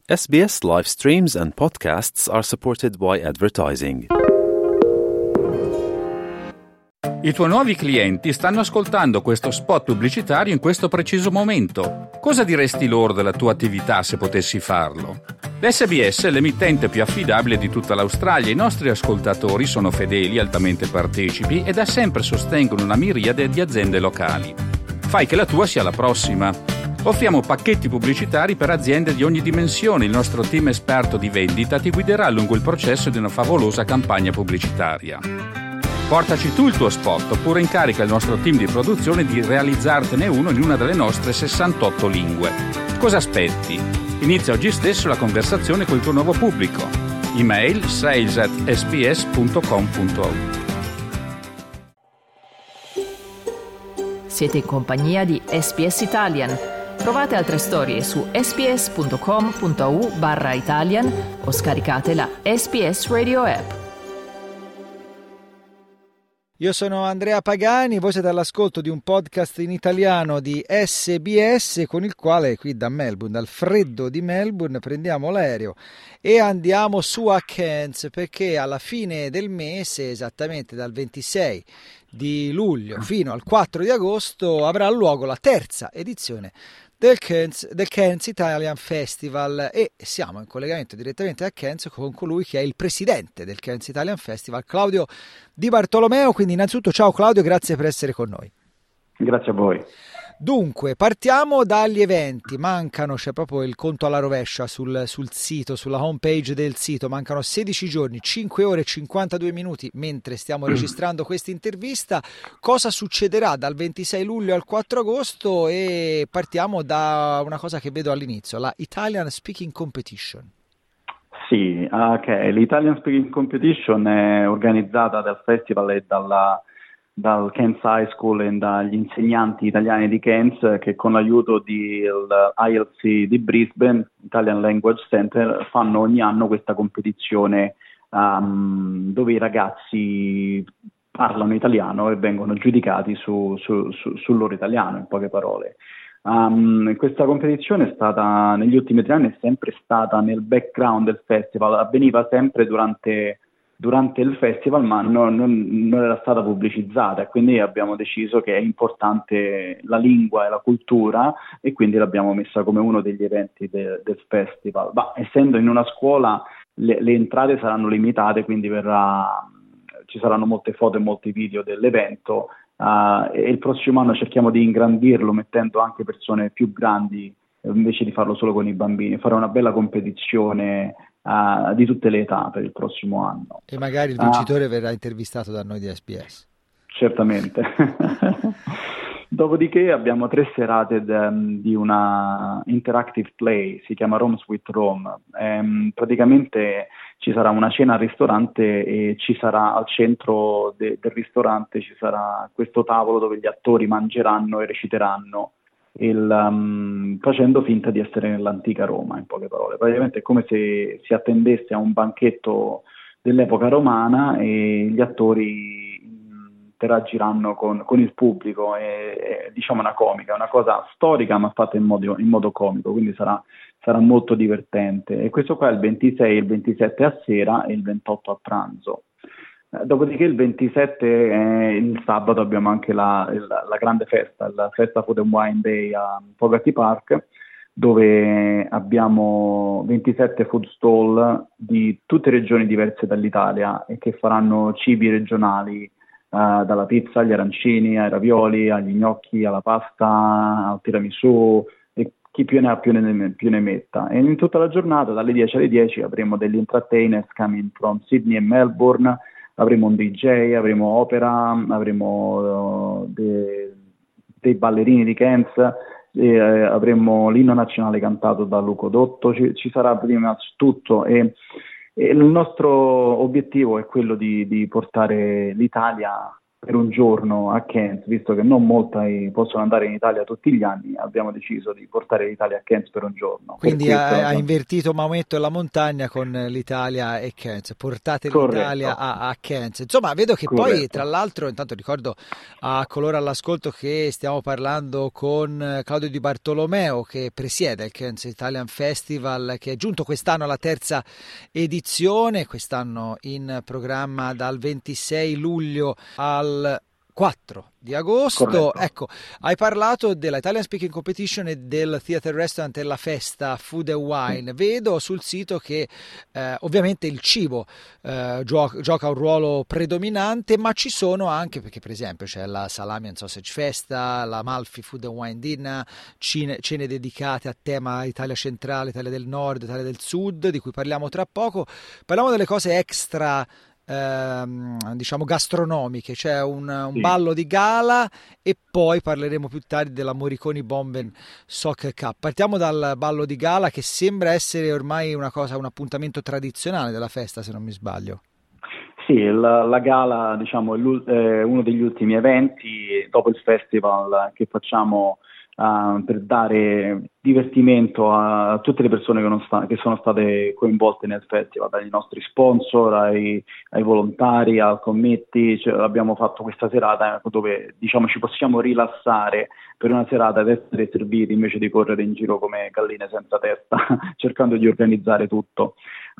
SBS live streams and podcasts are supported by advertising. I tuoi nuovi clienti stanno ascoltando questo spot pubblicitario in questo preciso momento. Cosa diresti loro della tua attività se potessi farlo? L'SBS è l'emittente più affidabile di tutta l'Australia. I nostri ascoltatori sono fedeli, altamente partecipi e da sempre sostengono una miriade di aziende locali. Fai che la tua sia la prossima. Offriamo pacchetti pubblicitari per aziende di ogni dimensione. Il nostro team esperto di vendita ti guiderà lungo il processo di una favolosa campagna pubblicitaria. Portaci tu il tuo spot oppure incarica il nostro team di produzione di realizzartene uno in una delle nostre 68 lingue. Cosa aspetti? Inizia oggi stesso la conversazione col tuo nuovo pubblico. Email sales@sbs.com.au. Siete in compagnia di SBS Italian. Trovate altre storie su sbs.com.au/Italian o scaricate la SBS Radio app. Io sono Andrea Pagani, voi siete all'ascolto di un podcast in italiano di SBS con il quale qui da Melbourne, dal freddo di Melbourne, prendiamo l'aereo e andiamo su a Cairns perché alla fine del mese, esattamente dal 26 di luglio fino al 4 di agosto, avrà luogo la terza edizione del Cairns Italian Festival e siamo in collegamento direttamente a Cairns con colui che è il presidente del Cairns Italian Festival, Claudio Di Bartolomeo. Quindi innanzitutto ciao Claudio, grazie per essere con noi. Grazie a voi. Dunque, partiamo dagli eventi. C'è proprio il conto alla rovescia sul sito, sulla home page del sito. Mancano 16 giorni, 5 ore e 52 minuti mentre stiamo registrando questa intervista. Cosa succederà dal 26 luglio al 4 agosto? E partiamo da una cosa che vedo all'inizio, la Italian Speaking Competition. Sì, ok. L'Italian Speaking Competition è organizzata dal festival e dal Cairns High School e dagli insegnanti italiani di Cairns che con l'aiuto dell'ILC di Brisbane, Italian Language Center, fanno ogni anno questa competizione dove i ragazzi parlano italiano e vengono giudicati sul loro italiano, in poche parole. Questa competizione è stata, negli ultimi 3 anni, è sempre stata nel background del festival, avveniva sempre durante il festival, ma non era stata pubblicizzata, e quindi abbiamo deciso che è importante la lingua e la cultura e quindi l'abbiamo messa come uno degli eventi del festival. Ma essendo in una scuola le entrate saranno limitate, quindi ci saranno molte foto e molti video dell'evento e il prossimo anno cerchiamo di ingrandirlo mettendo anche persone più grandi invece di farlo solo con i bambini, fare una bella competizione di tutte le età per il prossimo anno. E magari il vincitore verrà intervistato da noi di SBS. Certamente. Dopodiché abbiamo 3 serate di una interactive play, si chiama Roms with Rome. Praticamente ci sarà una cena al ristorante e ci sarà al centro del ristorante ci sarà questo tavolo dove gli attori mangeranno e reciteranno facendo finta di essere nell'antica Roma, in poche parole. Praticamente è come se si attendesse a un banchetto dell'epoca romana e gli attori interagiranno con il pubblico. È diciamo una cosa storica ma fatta in modo comico, quindi sarà molto divertente. E questo qua è il 26 e il 27 a sera e il 28 a pranzo. Dopodiché il 27, il sabato, abbiamo anche la grande festa, la festa Food and Wine Day a Fogarty Park, dove abbiamo 27 food stall di tutte regioni diverse dall'Italia e che faranno cibi regionali, dalla pizza agli arancini, ai ravioli, agli gnocchi, alla pasta, al tiramisù, e chi più ne ha più ne metta. E in tutta la giornata, dalle 10 alle 10, avremo degli entertainers coming from Sydney e Melbourne. Avremo un DJ, avremo opera, avremo dei ballerini di Cairns, avremo l'inno nazionale cantato da Luco Dotto, ci sarà prima tutto e il nostro obiettivo è quello di portare l'Italia per un giorno a Cannes, visto che non molti possono andare in Italia tutti gli anni, abbiamo deciso di portare l'Italia a Cannes per un giorno. Quindi ha invertito Maometto e la montagna con l'Italia e Cannes, portate l'Italia a Cannes. Insomma, vedo che poi, tra l'altro, intanto ricordo a coloro all'ascolto che stiamo parlando con Claudio Di Bartolomeo, che presiede il Cannes Italian Festival, che è giunto quest'anno alla terza edizione, quest'anno in programma dal 26 luglio al 4 di agosto. Corretto. Ecco, hai parlato della Italian Speaking Competition e del Theatre Restaurant e la festa Food and Wine. Vedo sul sito che ovviamente il cibo gioca un ruolo predominante, ma ci sono anche, perché per esempio c'è la Salami and Sausage Festa, la Malfi Food and Wine Dinner, cene dedicate a tema Italia centrale, Italia del nord, Italia del sud, di cui parliamo tra poco. Parliamo delle cose extra diciamo gastronomiche, c'è un ballo di gala e poi parleremo più tardi della Moriconi Bomben Soccer Cup. Partiamo dal ballo di gala, che sembra essere ormai un appuntamento tradizionale della festa, se non mi sbaglio. Sì, la gala, diciamo, è uno degli ultimi eventi dopo il festival che facciamo per dare divertimento a tutte le persone che sono state coinvolte nel festival, dai nostri sponsor ai volontari, al committee. Abbiamo fatto questa serata dove, diciamo, ci possiamo rilassare per una serata ed essere serviti invece di correre in giro come galline senza testa cercando di organizzare tutto.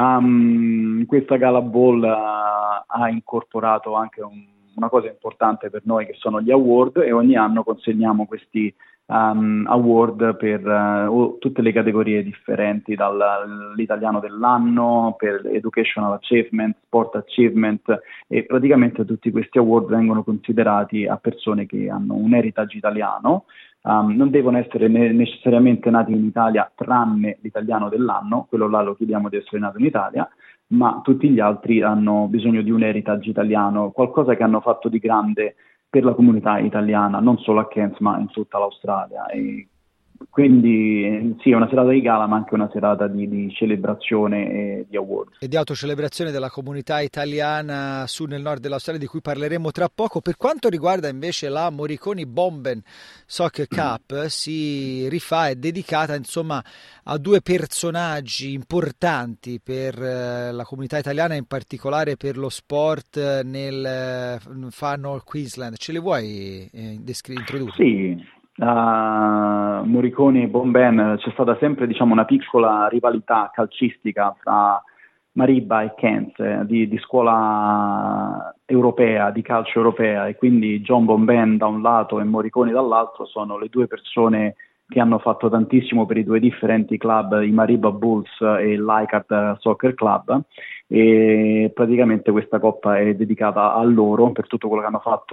Questa Gala Ball ha incorporato anche una cosa importante per noi, che sono gli award, e ogni anno consegniamo questi award per tutte le categorie differenti, dall'italiano dell'anno, per educational achievement, sport achievement, e praticamente tutti questi award vengono considerati a persone che hanno un heritage italiano. Non devono essere necessariamente nati in Italia, tranne l'italiano dell'anno, quello là lo chiediamo di essere nato in Italia, ma tutti gli altri hanno bisogno di un heritage italiano, qualcosa che hanno fatto di grande per la comunità italiana, non solo a Cannes ma in tutta l'Australia. E quindi sì, è una serata di gala, ma anche una serata di celebrazione e di award. E di autocelebrazione della comunità italiana su nel nord dell'Australia, di cui parleremo tra poco. Per quanto riguarda invece la Moriconi Bomben Soccer Cup, si rifà, è dedicata insomma a due personaggi importanti per la comunità italiana, in particolare per lo sport nel Far North Queensland. Ce le vuoi introdurre? Sì. Moriconi e Bomben c'è stata sempre, diciamo, una piccola rivalità calcistica fra Mareeba e Cairns, di scuola europea, di calcio europea, e quindi John Bomben da un lato e Moriconi dall'altro sono le due persone che hanno fatto tantissimo per i due differenti club, i Mareeba Bulls e il Leichhardt Soccer Club, e praticamente questa coppa è dedicata a loro per tutto quello che hanno fatto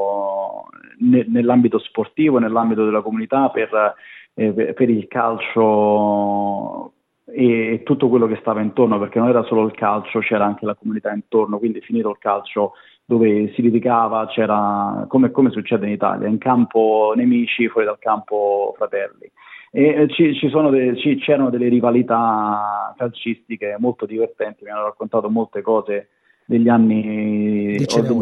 nell'ambito sportivo, nell'ambito della comunità, per il calcio e tutto quello che stava intorno, perché non era solo il calcio, c'era anche la comunità intorno. Quindi finito il calcio, dove si litigava, c'era, come succede in Italia, in campo nemici, fuori dal campo fratelli. E c'erano delle rivalità calcistiche molto divertenti, mi hanno raccontato molte cose degli anni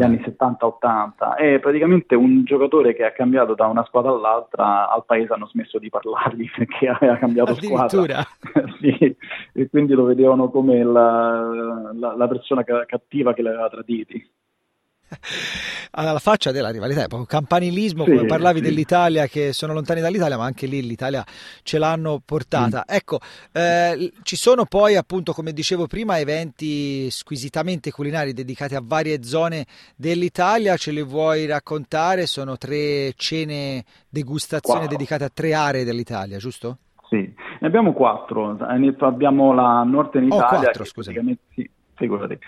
70-80, e praticamente un giocatore che ha cambiato da una squadra all'altra, al paese hanno smesso di parlargli perché aveva cambiato squadra. Sì, e quindi lo vedevano come la persona cattiva che l'aveva traditi. Alla faccia della rivalità, è proprio campanilismo, come parlavi dell'Italia, che sono lontani dall'Italia, ma anche lì l'Italia ce l'hanno portata. Ecco, ci sono poi, appunto, come dicevo prima, eventi squisitamente culinari dedicati a varie zone dell'Italia. Ce le vuoi raccontare? Sono 3 cene degustazione dedicate a 3 aree dell'Italia, giusto? Sì, ne abbiamo 4. Abbiamo la Northern Italia, 4, scusami. Figurati.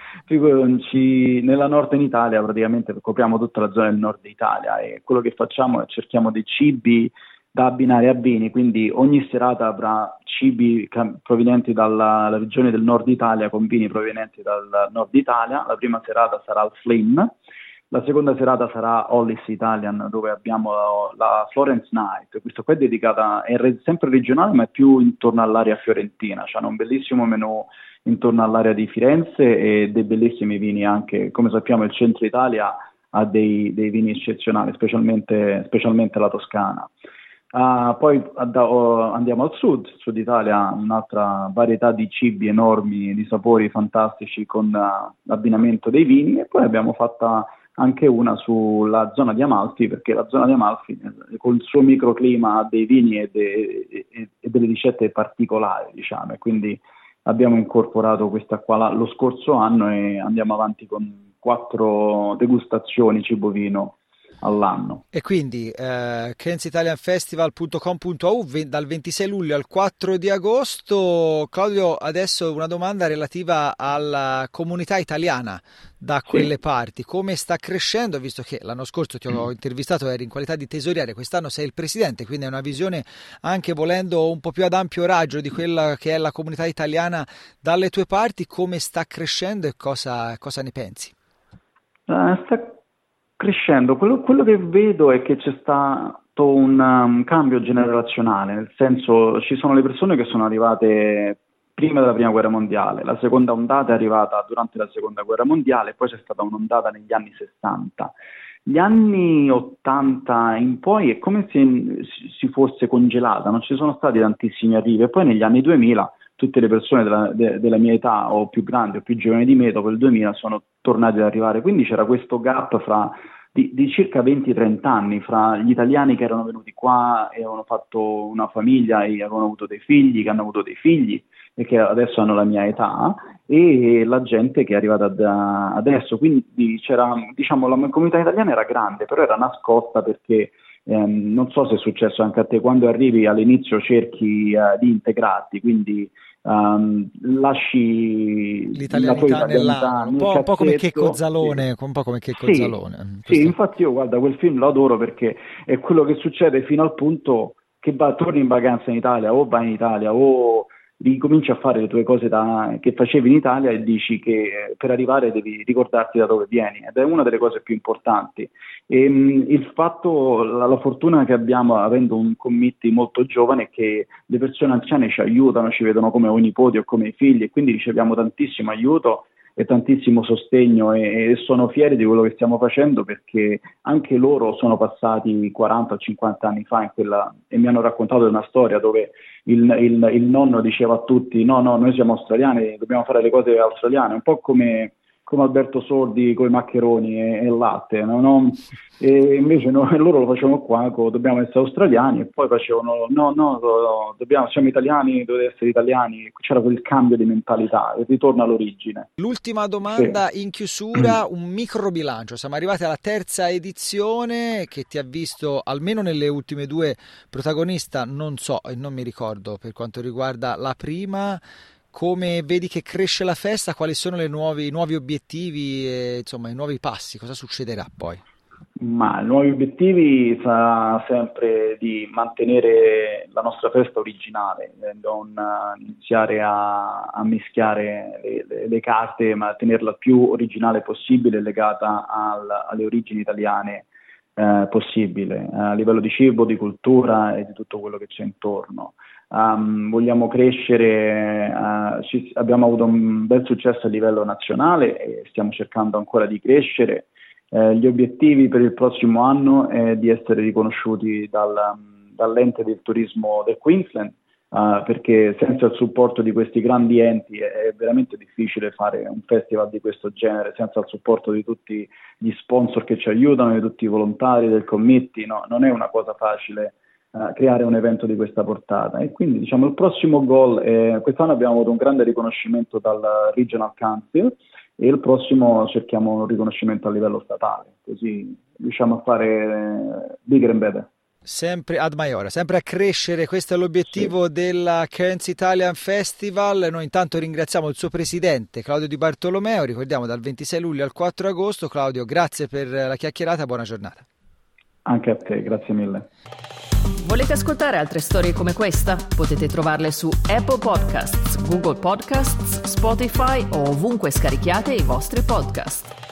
Nella Northern Italia praticamente copriamo tutta la zona del nord Italia, e quello che facciamo è cerchiamo dei cibi da abbinare a vini, quindi ogni serata avrà cibi provenienti dalla regione del nord Italia con vini provenienti dal nord Italia. La prima serata sarà al Flynn, la seconda serata sarà Hollis Italian, dove abbiamo la Florence Night. Questo qua è dedicata, è sempre regionale, ma è più intorno all'area fiorentina. C'hanno un bellissimo menù intorno all'area di Firenze e dei bellissimi vini anche. Come sappiamo il centro Italia ha dei vini eccezionali, specialmente la Toscana. Poi andiamo al sud Italia, un'altra varietà di cibi enormi, di sapori fantastici con l'abbinamento dei vini, e poi abbiamo fatta anche una sulla zona di Amalfi, perché la zona di Amalfi con il suo microclima ha dei vini e delle ricette particolari, diciamo, e quindi abbiamo incorporato questa qua lo scorso anno e andiamo avanti con 4 degustazioni cibo-vino all'anno. E quindi KearnsItalianFestival.com.au dal 26 luglio al 4 di agosto. Claudio, adesso una domanda relativa alla comunità italiana da quelle parti. Come sta crescendo, visto che l'anno scorso ti ho intervistato, eri in qualità di tesoriere, quest'anno sei il presidente, quindi è una visione anche volendo un po' più ad ampio raggio di quella che è la comunità italiana dalle tue parti. Come sta crescendo e cosa ne pensi? Sta crescendo. Quello che vedo è che c'è stato un cambio generazionale, nel senso ci sono le persone che sono arrivate prima della prima guerra mondiale, la seconda ondata è arrivata durante la seconda guerra mondiale, poi c'è stata un'ondata negli anni 60. Gli anni 80 in poi è come se si fosse congelata, non ci sono stati tantissimi arrivi, e poi negli anni 2000 tutte le persone della mia età o più grandi o più giovani di me dopo il 2000 sono tornati ad arrivare, quindi c'era questo gap di circa 20-30 anni fra gli italiani che erano venuti qua e avevano fatto una famiglia e avevano avuto dei figli, che hanno avuto dei figli e che adesso hanno la mia età, e la gente che è arrivata adesso, quindi c'era, diciamo, la comunità italiana era grande, però era nascosta perché non so se è successo anche a te, quando arrivi all'inizio cerchi di integrarti, quindi lasci l'italianità nell'animo, un po' come Checco Zalone, un po' come Checco Zalone. Sì, infatti io guarda, quel film lo adoro perché è quello che succede fino al punto che torni in vacanza in Italia o vai in Italia o ricominci a fare le tue cose che facevi in Italia e dici che per arrivare devi ricordarti da dove vieni, ed è una delle cose più importanti. E il fatto, la fortuna che abbiamo avendo un committee molto giovane è che le persone anziane ci aiutano, ci vedono come i nipoti o come i figli, e quindi riceviamo tantissimo aiuto e tantissimo sostegno, e sono fieri di quello che stiamo facendo perché anche loro sono passati 40 o 50 anni fa in quella, e mi hanno raccontato una storia dove il nonno diceva a tutti no, noi siamo australiani, dobbiamo fare le cose australiane, un po' come Alberto Sordi con i maccheroni e il latte, no? E invece loro lo facevano qua, dobbiamo essere australiani, e poi facevano siamo italiani, dovete essere italiani, c'era quel cambio di mentalità, e ritorno all'origine. L'ultima domanda in chiusura, un micro bilancio, siamo arrivati alla terza edizione che ti ha visto almeno nelle ultime 2 protagonista, non so e non mi ricordo per quanto riguarda la prima. Come vedi che cresce la festa? Quali sono i nuovi obiettivi e, insomma, i nuovi passi? Cosa succederà poi? Ma i nuovi obiettivi sarà sempre di mantenere la nostra festa originale, non iniziare a mischiare le carte, ma tenerla più originale possibile, legata alle origini italiane possibile, a livello di cibo, di cultura e di tutto quello che c'è intorno. Vogliamo crescere, abbiamo avuto un bel successo a livello nazionale e stiamo cercando ancora di crescere. Gli obiettivi per il prossimo anno è di essere riconosciuti dall'ente del turismo del Queensland, perché senza il supporto di questi grandi enti è veramente difficile fare un festival di questo genere, senza il supporto di tutti gli sponsor che ci aiutano, di tutti i volontari del committee, no? Non è una cosa facile creare un evento di questa portata, e quindi diciamo il prossimo goal quest'anno abbiamo avuto un grande riconoscimento dal Regional Council e il prossimo cerchiamo un riconoscimento a livello statale, così riusciamo a fare bigger and better. Sempre ad maiore, sempre a crescere, questo è l'obiettivo della Cairns Italian Festival. Noi intanto ringraziamo il suo presidente Claudio Di Bartolomeo, ricordiamo dal 26 luglio al 4 agosto. Claudio, grazie per la chiacchierata, buona giornata. Anche a te, grazie mille. Volete ascoltare altre storie come questa? Potete trovarle su Apple Podcasts, Google Podcasts, Spotify o ovunque scarichiate i vostri podcast.